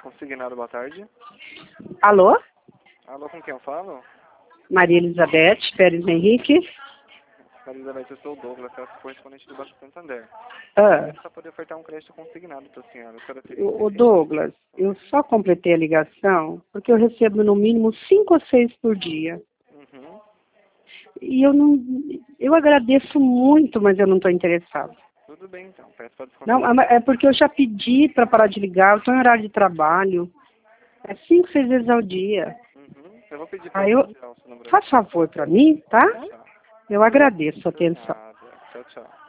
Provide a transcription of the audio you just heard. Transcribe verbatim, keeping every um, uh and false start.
Consignado, boa tarde. Alô? Alô, com quem eu falo? Maria Elizabeth Pérez Henrique. Maria Elizabeth, eu sou o Douglas, eu sou correspondente do Banco Santander. Ah, Para poder ofertar um crédito consignado para a senhora. A senhora teria o, o interesse? Douglas, eu só completei a ligação porque eu recebo no mínimo cinco ou seis por dia. Uhum. E eu não. Eu agradeço muito, mas eu não estou interessado. Tudo bem, então. Peço para Não, descontar. é porque eu já pedi para parar de ligar, eu estou em horário de trabalho. É cinco, seis vezes ao dia. Uhum. Eu vou pedir para Aí eu. descontar o seu número. Faz favor para mim, tá? Tchau. Eu agradeço a Por atenção. nada. Tchau, tchau.